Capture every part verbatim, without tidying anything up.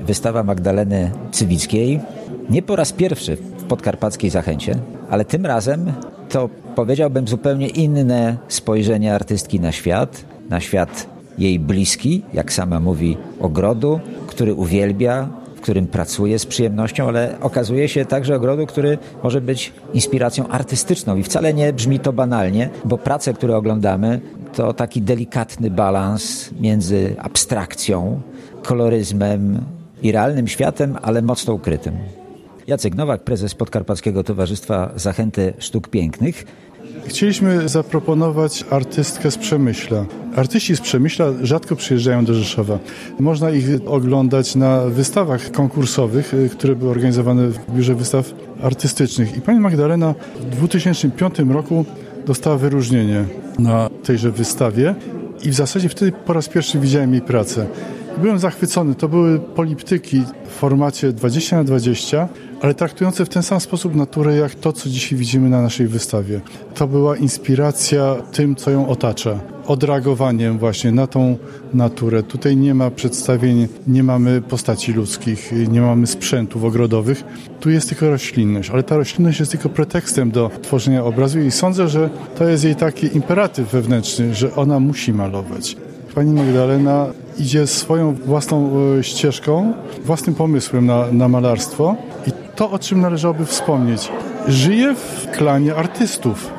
wystawa Magdaleny Cywickiej. Nie po raz pierwszy w podkarpackiej Zachęcie, ale tym razem to powiedziałbym zupełnie inne spojrzenie artystki na świat, na świat jej bliski, jak sama mówi, ogrodu, który uwielbia, w którym pracuje z przyjemnością, ale okazuje się także ogrodu, który może być inspiracją artystyczną i wcale nie brzmi to banalnie, bo prace, które oglądamy, to taki delikatny balans między abstrakcją, koloryzmem i realnym światem, ale mocno ukrytym. Jacek Nowak, prezes Podkarpackiego Towarzystwa Zachęty Sztuk Pięknych. Chcieliśmy zaproponować artystkę z Przemyśla. Artyści z Przemyśla rzadko przyjeżdżają do Rzeszowa. Można ich oglądać na wystawach konkursowych, które były organizowane w Biurze Wystaw Artystycznych. I pani Magdalena w dwa tysiące piątym roku dostała wyróżnienie na tejże wystawie i w zasadzie wtedy po raz pierwszy widziałem jej pracę. Byłem zachwycony. To były poliptyki w formacie dwadzieścia na dwadzieścia, ale traktujące w ten sam sposób naturę, jak to, co dzisiaj widzimy na naszej wystawie. To była inspiracja tym, co ją otacza. Odreagowaniem właśnie na tą naturę. Tutaj nie ma przedstawień, nie mamy postaci ludzkich, nie mamy sprzętów ogrodowych. Tu jest tylko roślinność, ale ta roślinność jest tylko pretekstem do tworzenia obrazu i sądzę, że to jest jej taki imperatyw wewnętrzny, że ona musi malować. Pani Magdalena idzie swoją własną ścieżką, własnym pomysłem na, na malarstwo i to, o czym należałoby wspomnieć. Żyje w klanie artystów.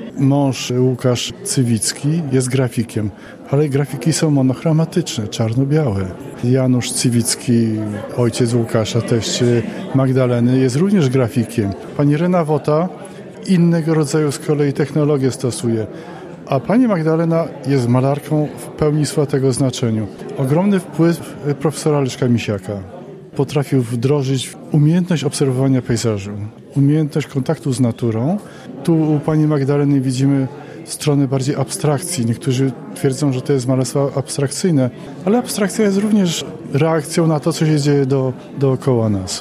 Mąż Łukasz Cywicki jest grafikiem, ale grafiki są monochromatyczne, czarno-białe. Janusz Cywicki, ojciec Łukasza, teść Magdaleny, jest również grafikiem. Pani Rena Wota innego rodzaju z kolei technologię stosuje. A pani Magdalena jest malarką w pełni swojego znaczeniu. Ogromny wpływ profesora Leszka Misiaka. Potrafił wdrożyć umiejętność obserwowania pejzażu, umiejętność kontaktu z naturą. Tu u pani Magdaleny widzimy stronę bardziej abstrakcji. Niektórzy twierdzą, że to jest malarstwo abstrakcyjne, ale abstrakcja jest również reakcją na to, co się dzieje do, dookoła nas.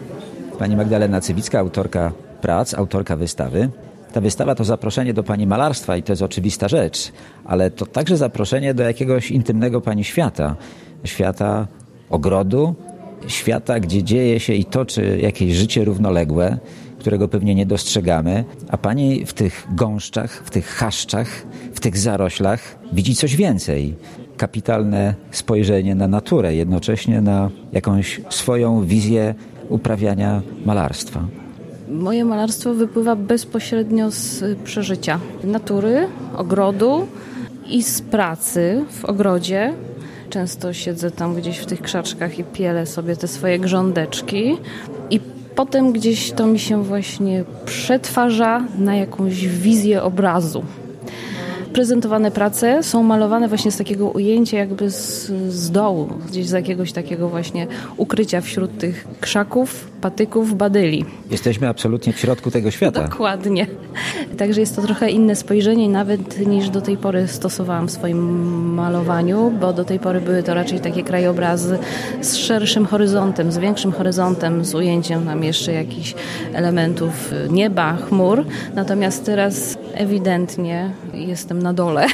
Pani Magdalena Cywicka, autorka prac, autorka wystawy. Ta wystawa to zaproszenie do pani malarstwa i to jest oczywista rzecz, ale to także zaproszenie do jakiegoś intymnego pani świata. Świata ogrodu, świata, gdzie dzieje się i toczy jakieś życie równoległe, którego pewnie nie dostrzegamy, a pani w tych gąszczach, w tych chaszczach, w tych zaroślach widzi coś więcej. Kapitalne spojrzenie na naturę, jednocześnie na jakąś swoją wizję uprawiania malarstwa. Moje malarstwo wypływa bezpośrednio z przeżycia natury, ogrodu i z pracy w ogrodzie. Często siedzę tam gdzieś w tych krzaczkach i pielę sobie te swoje grządeczki i potem gdzieś to mi się właśnie przetwarza na jakąś wizję obrazu. Prezentowane prace są malowane właśnie z takiego ujęcia jakby z, z dołu, gdzieś z jakiegoś takiego właśnie ukrycia wśród tych krzaków, patyków, badyli. Jesteśmy absolutnie w środku tego świata. Dokładnie. Także jest to trochę inne spojrzenie nawet niż do tej pory stosowałam w swoim malowaniu, bo do tej pory były to raczej takie krajobrazy z szerszym horyzontem, z większym horyzontem, z ujęciem tam jeszcze jakichś elementów nieba, chmur. Natomiast teraz ewidentnie jestem na dole.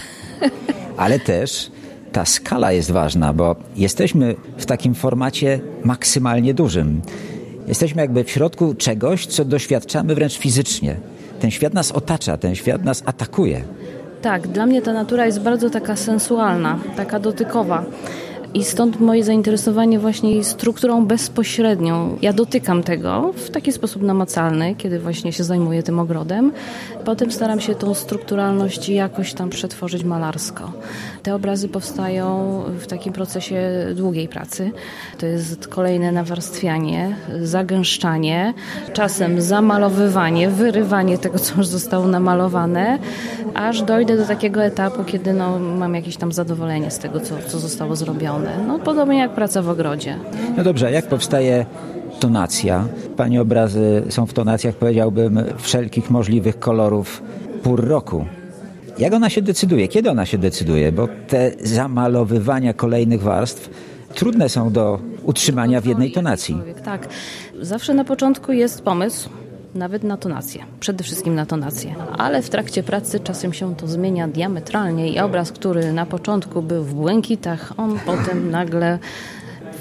Ale też ta skala jest ważna, bo jesteśmy w takim formacie maksymalnie dużym. Jesteśmy jakby w środku czegoś, co doświadczamy wręcz fizycznie. Ten świat nas otacza, ten świat nas atakuje. Tak, dla mnie ta natura jest bardzo taka sensualna, taka dotykowa. I stąd moje zainteresowanie właśnie jej strukturą bezpośrednią. Ja dotykam tego w taki sposób namacalny, kiedy właśnie się zajmuję tym ogrodem. Potem staram się tą strukturalność jakoś tam przetworzyć malarsko. Te obrazy powstają w takim procesie długiej pracy. To jest kolejne nawarstwianie, zagęszczanie, czasem zamalowywanie, wyrywanie tego, co już zostało namalowane, aż dojdę do takiego etapu, kiedy no, mam jakieś tam zadowolenie z tego, co, co zostało zrobione. No, podobnie jak praca w ogrodzie. No dobrze, jak powstaje tonacja? Pani obrazy są w tonacjach, powiedziałbym, wszelkich możliwych kolorów pór roku. Jak ona się decyduje? Kiedy ona się decyduje? Bo te zamalowywania kolejnych warstw trudne są do utrzymania w jednej tonacji. Tak. Zawsze na początku jest pomysł, nawet na tonację, przede wszystkim na tonację. Ale w trakcie pracy czasem się to zmienia diametralnie i obraz, który na początku był w błękitach, on potem nagle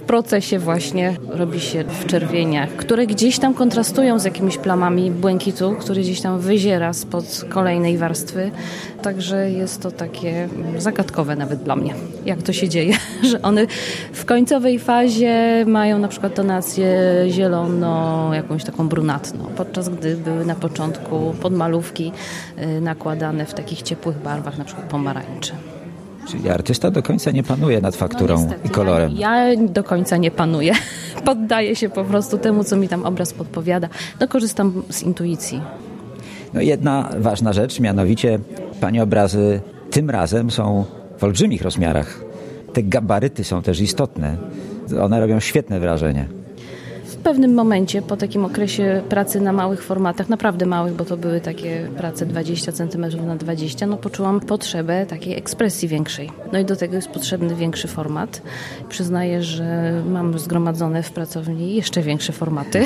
procesie właśnie robi się w czerwieniach, które gdzieś tam kontrastują z jakimiś plamami błękitu, który gdzieś tam wyziera spod kolejnej warstwy. Także jest to takie zagadkowe nawet dla mnie, jak to się dzieje, że one w końcowej fazie mają na przykład tonację zielono, jakąś taką brunatną, podczas gdy były na początku podmalówki nakładane w takich ciepłych barwach, na przykład pomarańczy. Czyli artysta do końca nie panuje nad fakturą no niestety, i kolorem. Ja, ja do końca nie panuję. Poddaję się po prostu temu, co mi tam obraz podpowiada. No korzystam z intuicji. No jedna ważna rzecz, mianowicie Pani obrazy tym razem są w olbrzymich rozmiarach. Te gabaryty są też istotne. One robią świetne wrażenie. W pewnym momencie, po takim okresie pracy na małych formatach, naprawdę małych, bo to były takie prace dwadzieścia centymetrów na dwadzieścia, no poczułam potrzebę takiej ekspresji większej. No i do tego jest potrzebny większy format. Przyznaję, że mam zgromadzone w pracowni jeszcze większe formaty.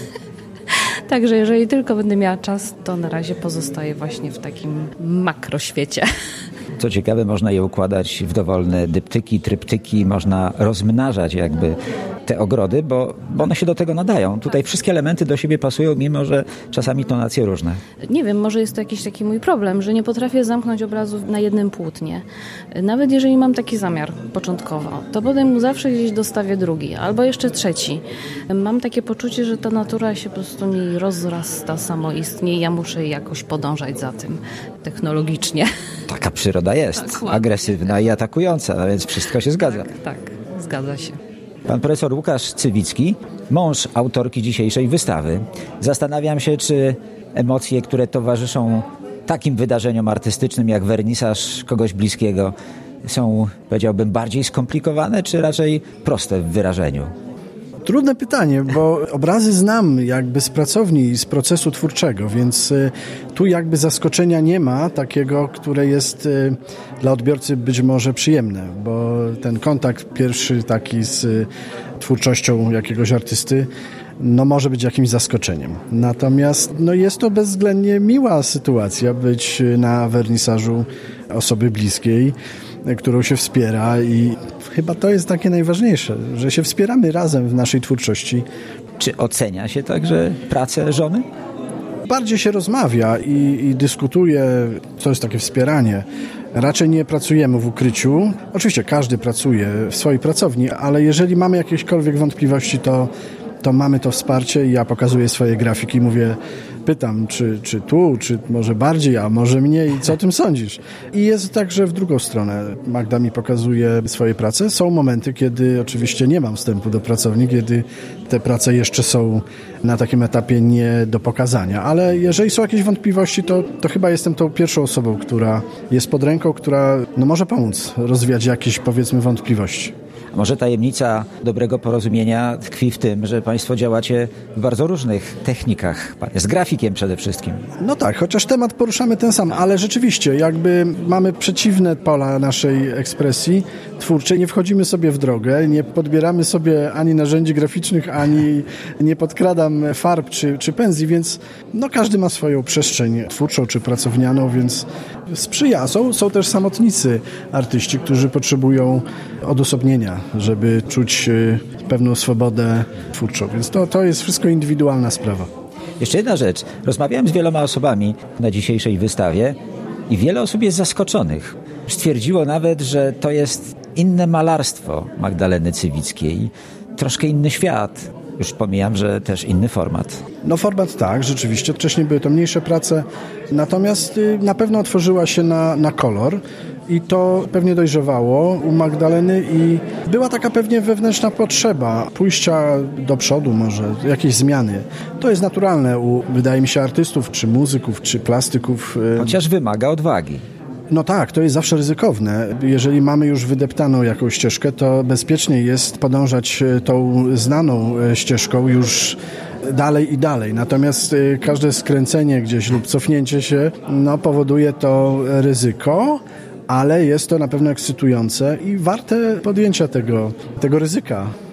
Także jeżeli tylko będę miała czas, to na razie pozostaję właśnie w takim makroświecie. Co ciekawe, można je układać w dowolne dyptyki, tryptyki, można rozmnażać jakby te ogrody, bo, bo one się do tego nadają. Tutaj wszystkie elementy do siebie pasują, mimo że czasami tonacje różne. Nie wiem, może jest to jakiś taki mój problem, że nie potrafię zamknąć obrazu na jednym płótnie. Nawet jeżeli mam taki zamiar początkowo, to potem zawsze gdzieś dostawię drugi, albo jeszcze trzeci. Mam takie poczucie, że ta natura się po prostu mi rozrasta samoistnie i ja muszę jakoś podążać za tym technologicznie. Taka przyroda jest, Dokładnie. Agresywna i atakująca, a więc wszystko się zgadza. Tak, tak, zgadza się. Pan profesor Łukasz Cywicki, mąż autorki dzisiejszej wystawy. Zastanawiam się, czy emocje, które towarzyszą takim wydarzeniom artystycznym jak wernisaż kogoś bliskiego, są, powiedziałbym, bardziej skomplikowane, czy raczej proste w wyrażeniu? Trudne pytanie, bo obrazy znam jakby z pracowni i z procesu twórczego, więc tu jakby zaskoczenia nie ma takiego, które jest dla odbiorcy być może przyjemne, bo ten kontakt pierwszy taki z twórczością jakiegoś artysty no może być jakimś zaskoczeniem. Natomiast no jest to bezwzględnie miła sytuacja być na wernisażu osoby bliskiej, którą się wspiera i chyba to jest takie najważniejsze, że się wspieramy razem w naszej twórczości. Czy ocenia się także pracę żony? Bardziej się rozmawia i, i dyskutuje, co jest takie wspieranie. Raczej nie pracujemy w ukryciu. Oczywiście każdy pracuje w swojej pracowni, ale jeżeli mamy jakiekolwiek wątpliwości, to, to mamy to wsparcie i ja pokazuję swoje grafiki, mówię, pytam, czy, czy tu, czy może bardziej, a może mniej, co o tym sądzisz? I jest tak, że w drugą stronę Magda mi pokazuje swoje prace. Są momenty, kiedy oczywiście nie mam wstępu do pracowni, kiedy te prace jeszcze są na takim etapie nie do pokazania, ale jeżeli są jakieś wątpliwości, to, to chyba jestem tą pierwszą osobą, która jest pod ręką, która no, może pomóc rozwiać jakieś, powiedzmy, wątpliwości. Może tajemnica dobrego porozumienia tkwi w tym, że Państwo działacie w bardzo różnych technikach. Pan jest grafikiem przede wszystkim. No tak, chociaż temat poruszamy ten sam, ale rzeczywiście jakby mamy przeciwne pola naszej ekspresji twórczej. Nie wchodzimy sobie w drogę, nie podbieramy sobie ani narzędzi graficznych, ani nie podkradam farb czy, czy pędzli, więc no każdy ma swoją przestrzeń twórczą czy pracownianą, więc sprzyja. Są, są też samotnicy artyści, którzy potrzebują odosobnienia, żeby czuć pewną swobodę twórczą. Więc to, to jest wszystko indywidualna sprawa. Jeszcze jedna rzecz. Rozmawiałem z wieloma osobami na dzisiejszej wystawie i wiele osób jest zaskoczonych. Stwierdziło nawet, że to jest inne malarstwo Magdaleny Cywickiej. Troszkę inny świat. Już pomijam, że też inny format. No format tak, rzeczywiście. Wcześniej były to mniejsze prace. Natomiast na pewno otworzyła się na, na kolor. I to pewnie dojrzewało u Magdaleny i była taka pewnie wewnętrzna potrzeba pójścia do przodu może, jakiejś zmiany. To jest naturalne u, wydaje mi się, artystów, czy muzyków, czy plastyków. Chociaż wymaga odwagi. No tak, to jest zawsze ryzykowne. Jeżeli mamy już wydeptaną jakąś ścieżkę, to bezpieczniej jest podążać tą znaną ścieżką już dalej i dalej. Natomiast każde skręcenie gdzieś lub cofnięcie się, no powoduje to ryzyko, ale jest to na pewno ekscytujące i warte podjęcia tego, tego ryzyka.